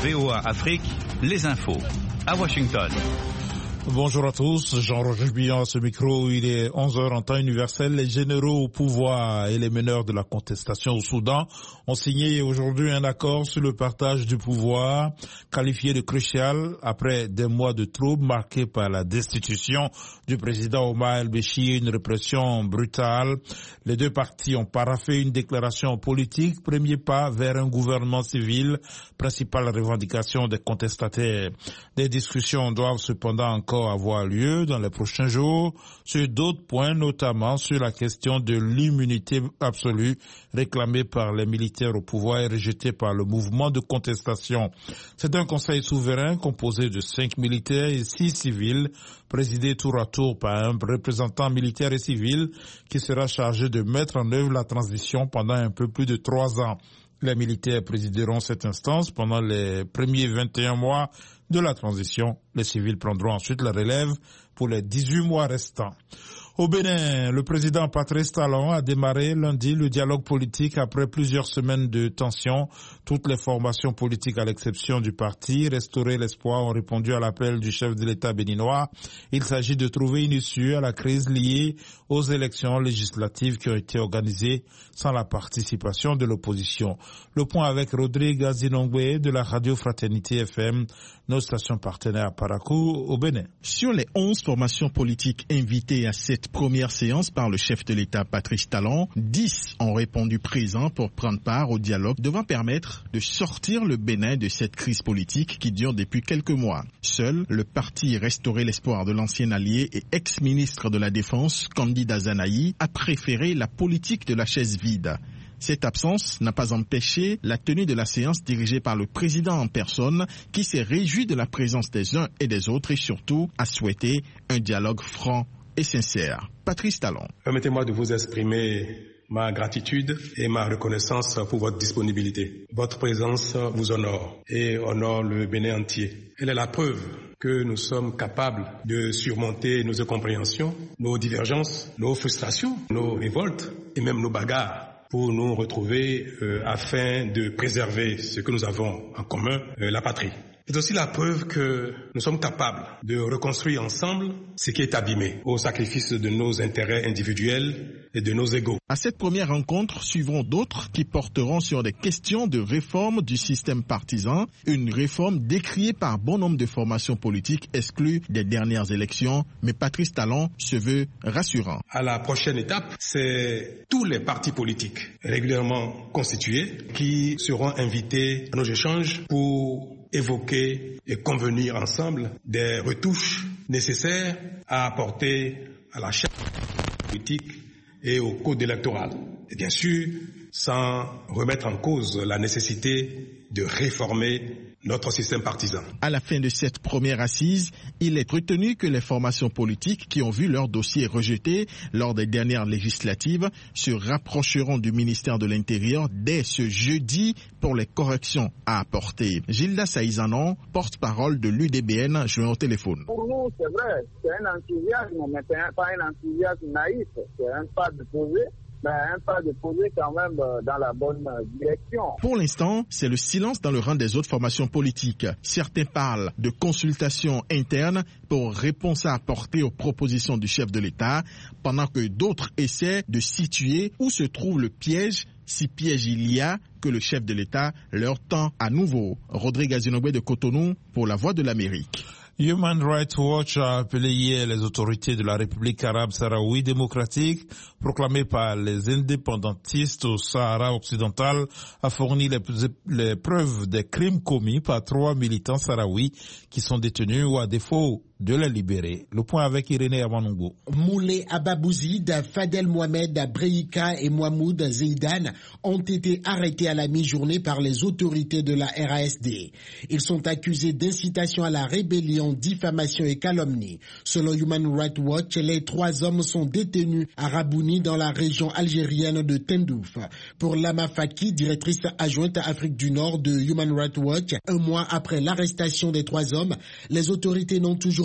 VOA Afrique, les infos. À Washington. Bonjour à tous, Jean-Roger Billon à ce micro. Il est 11h en temps universel. Les généraux au pouvoir et les meneurs de la contestation au Soudan ont signé aujourd'hui un accord sur le partage du pouvoir, qualifié de crucial après des mois de troubles marqués par la destitution du président Omar el-Béchir, une répression brutale. Les deux partis ont paraphé une déclaration politique, premier pas vers un gouvernement civil, principale revendication des contestataires. Des discussions doivent cependant encore avoir lieu dans les prochains jours sur d'autres points, notamment sur la question de l'immunité absolue réclamée par les militaires au pouvoir et rejetée par le mouvement de contestation. C'est un conseil souverain composé de 5 militaires et 6 civils, présidé tour à tour par un représentant militaire et civil qui sera chargé de mettre en œuvre la transition pendant un peu plus de 3 ans. Les militaires présideront cette instance pendant les premiers 21 mois de la transition. Les civils prendront ensuite la relève pour les 18 mois restants. Au Bénin, le président Patrice Talon a démarré lundi le dialogue politique après plusieurs semaines de tension. Toutes les formations politiques, à l'exception du parti Restaurer l'espoir, ont répondu à l'appel du chef de l'État béninois. Il s'agit de trouver une issue à la crise liée aux élections législatives qui ont été organisées sans la participation de l'opposition. Le point avec Rodrigue Azinongwe de la radio Fraternité FM, nos stations partenaires à Parakou, au Bénin. Sur les 11 formations politiques invitées à cette première séance par le chef de l'État Patrice Talon, 10 ont répondu présents pour prendre part au dialogue devant permettre de sortir le Bénin de cette crise politique qui dure depuis quelques mois. Seul le parti Restaurer l'espoir de l'ancien allié et ex-ministre de la Défense, Candide Azanaï, a préféré la politique de la chaise vide. Cette absence n'a pas empêché la tenue de la séance dirigée par le président en personne qui s'est réjoui de la présence des uns et des autres et surtout a souhaité un dialogue franc et sincère. Patrice Talon. Permettez-moi de vous exprimer ma gratitude et ma reconnaissance pour votre disponibilité. Votre présence vous honore et honore le Bénin entier. Elle est la preuve que nous sommes capables de surmonter nos incompréhensions, nos divergences, nos frustrations, nos révoltes et même nos bagarres pour nous retrouver afin de préserver ce que nous avons en commun, la patrie. C'est aussi la preuve que nous sommes capables de reconstruire ensemble ce qui est abîmé au sacrifice de nos intérêts individuels et de nos égos. À cette première rencontre suivront d'autres qui porteront sur des questions de réforme du système partisan, une réforme décriée par bon nombre de formations politiques exclues des dernières élections, mais Patrice Talon se veut rassurant. À la prochaine étape, c'est tous les partis politiques régulièrement constitués qui seront invités à nos échanges pour évoquer et convenir ensemble des retouches nécessaires à apporter à la charte politique et au code électoral. Et bien sûr, sans remettre en cause la nécessité de réformer notre système partisan. À la fin de cette première assise, il est retenu que les formations politiques qui ont vu leur dossier rejeté lors des dernières législatives se rapprocheront du ministère de l'Intérieur dès ce jeudi pour les corrections à apporter. Gilda Saïzanon, porte-parole de l'UDBN, joint au téléphone. Pour nous, c'est vrai, c'est un enthousiasme, mais c'est pas un enthousiasme naïf, c'est un pas de posé. Un pas de poser quand même dans la bonne direction. Pour l'instant, c'est le silence dans le rang des autres formations politiques. Certains parlent de consultations internes pour réponse à apporter aux propositions du chef de l'État, pendant que d'autres essaient de situer où se trouve le piège, si piège il y a, que le chef de l'État leur tend à nouveau. Rodrigue Azinogbe de Cotonou pour la Voix de l'Amérique. Human Rights Watch a appelé hier les autorités de la République arabe sahraoui démocratique, proclamée par les indépendantistes au Sahara occidental, à fournir les preuves des crimes commis par 3 militants sahraouis qui sont détenus ou à défaut de les libérer. Le point avec Irénée Amanongo. Moulé Ababouzid, Fadel Mohamed Breika et Mahmoud Zeidan ont été arrêtés à la mi-journée par les autorités de la RASD. Ils sont accusés d'incitation à la rébellion, diffamation et calomnie. Selon Human Rights Watch, les 3 hommes sont détenus à Rabouni dans la région algérienne de Tindouf. Pour Lama Faki, directrice adjointe à Afrique du Nord de Human Rights Watch, un mois après l'arrestation des 3 hommes, les autorités n'ont toujours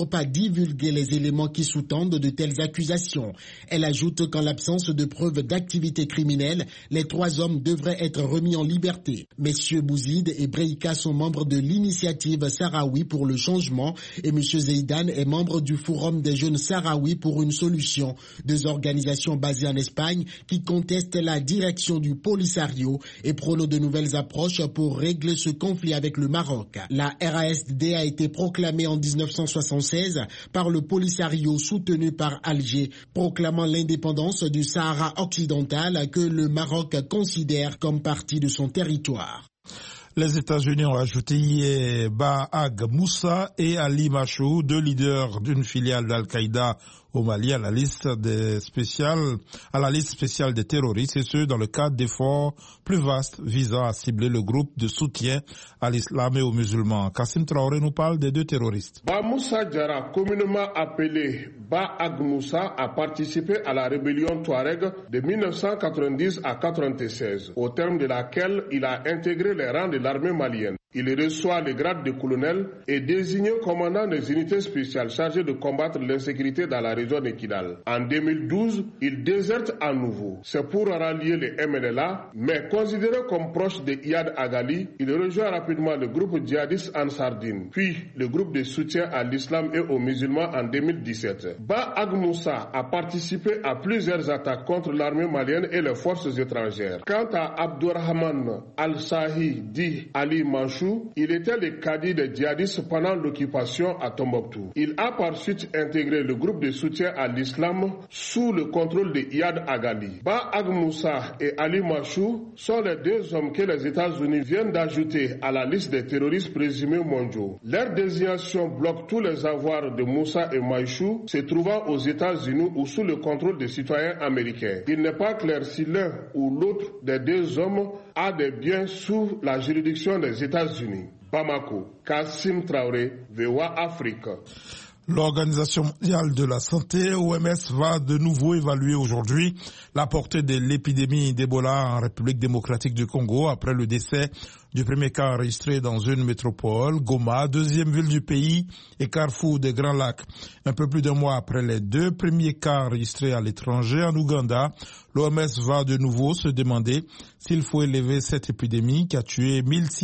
pas divulguer les éléments qui sous-tendent de telles accusations. Elle ajoute qu'en l'absence de preuves d'activité criminelle, les 3 hommes devraient être remis en liberté. Messieurs Bouzid et Breika sont membres de l'initiative Sahraoui pour le changement et M. Zeidan est membre du Forum des jeunes Sahraouis pour une solution. 2 organisations basées en Espagne qui contestent la direction du Polisario et prônent de nouvelles approches pour régler ce conflit avec le Maroc. La RASD a été proclamée en 1976 par le Polisario soutenu par Alger, proclamant l'indépendance du Sahara occidental que le Maroc considère comme partie de son territoire. Les États-Unis ont ajouté hier Baag Moussa et Ali Machou, 2 leaders d'une filiale d'Al-Qaïda au Mali à la liste spéciale des terroristes, et ce dans le cadre d'efforts plus vastes visant à cibler le groupe de soutien à l'islam et aux musulmans. Kassim Traoré nous parle des 2 terroristes. Ba Moussa Diarra, communément appelé Baag Moussa, a participé à la rébellion Touareg de 1990 à 1996, au terme de laquelle il a intégré les rangs de l'armée malienne. Il reçoit le grade de colonel et désigné commandant des unités spéciales chargées de combattre l'insécurité dans la région de Kidal. En 2012, il déserte à nouveau. C'est pour rallier les MNLA, mais considéré comme proche de Iyad Agali, il rejoint rapidement le groupe djihadiste Ansar Dine, puis le groupe de soutien à l'islam et aux musulmans en 2017. Baag Moussa a participé à plusieurs attaques contre l'armée malienne et les forces étrangères. Quant à Abdourahman Al-Sahi dit Ali Manchou, il était le cadi des djihadistes pendant l'occupation à Tombouctou. Il a par suite intégré le groupe de soutien à l'islam sous le contrôle de Iyad Agali. Baag Moussa et Ali Machou sont les 2 hommes que les États-Unis viennent d'ajouter à la liste des terroristes présumés mondiaux. Leur désignation bloque tous les avoirs de Moussa et Machou se trouvant aux États-Unis ou sous le contrôle des citoyens américains. Il n'est pas clair si l'un ou l'autre des 2 hommes a des biens sous la juridiction des États-Unis. Bamako, Kassim Traoré, VOA Afrique. L'Organisation mondiale de la santé, OMS, va de nouveau évaluer aujourd'hui la portée de l'épidémie d'Ebola en République démocratique du Congo après le décès du premier cas enregistré dans une métropole, Goma, 2e ville du pays et carrefour des Grands Lacs. Un peu plus d'1 mois après les 2 premiers cas enregistrés à l'étranger, en Ouganda, l'OMS va de nouveau se demander s'il faut élever cette épidémie qui a tué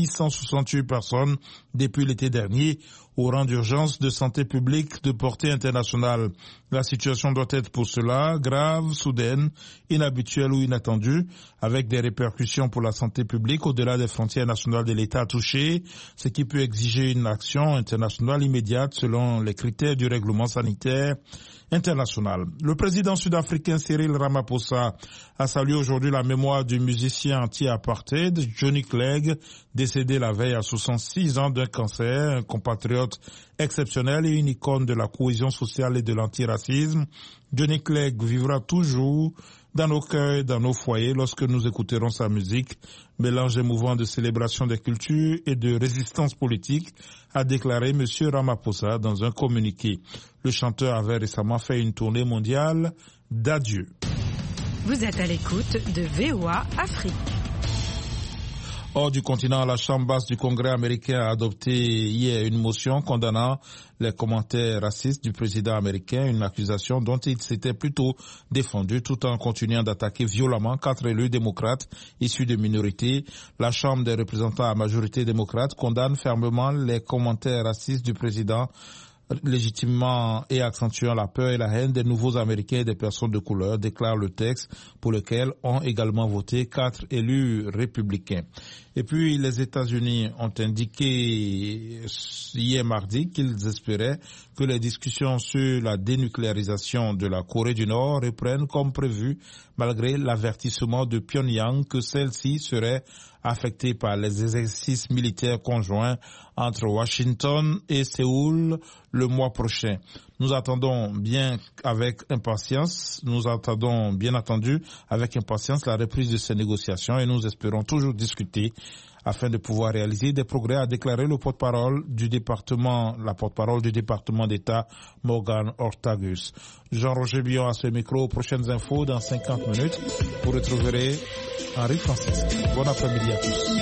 1668 personnes depuis l'été dernier au rang d'urgence de santé publique de portée internationale. La situation doit être pour cela grave, soudaine, inhabituelle ou inattendue, avec des répercussions pour la santé publique au-delà des frontières nationales de l'État touché, ce qui peut exiger une action internationale immédiate selon les critères du règlement sanitaire international. Le président sud-africain Cyril Ramaphosa a salué aujourd'hui la mémoire du musicien anti-apartheid Johnny Clegg, décédé la veille à 66 ans d'un cancer, un compatriote exceptionnel et une icône de la cohésion sociale et de l'antiracisme. Johnny Clegg vivra toujours dans nos cœurs et dans nos foyers lorsque nous écouterons sa musique, mélange émouvant de célébration des cultures et de résistance politique, a déclaré M. Ramaphosa dans un communiqué. Le chanteur avait récemment fait une tournée mondiale d'adieu. Vous êtes à l'écoute de VOA Afrique. Hors du continent, la Chambre basse du Congrès américain a adopté hier une motion condamnant les commentaires racistes du président américain, une accusation dont il s'était plutôt défendu tout en continuant d'attaquer violemment 4 élus démocrates issus de minorités. La Chambre des représentants à majorité démocrate condamne fermement les commentaires racistes du président, légitimement et accentuant la peur et la haine des nouveaux Américains et des personnes de couleur, déclare le texte pour lequel ont également voté 4 élus républicains. Et puis les États-Unis ont indiqué hier mardi qu'ils espéraient que les discussions sur la dénucléarisation de la Corée du Nord reprennent comme prévu, malgré l'avertissement de Pyongyang que celle-ci serait affectée par les exercices militaires conjoints entre Washington et Séoul le mois prochain. Nous attendons bien entendu avec impatience la reprise de ces négociations et nous espérons toujours discuter afin de pouvoir réaliser des progrès, a déclaré la porte-parole du département d'État, Morgan Ortagus. Jean-Roger Bion à ce micro. Prochaines infos dans 50 minutes. Vous retrouverez Henri Francis. Bon après-midi à tous.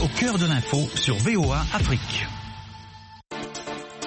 au cœur de l'info sur VOA Afrique.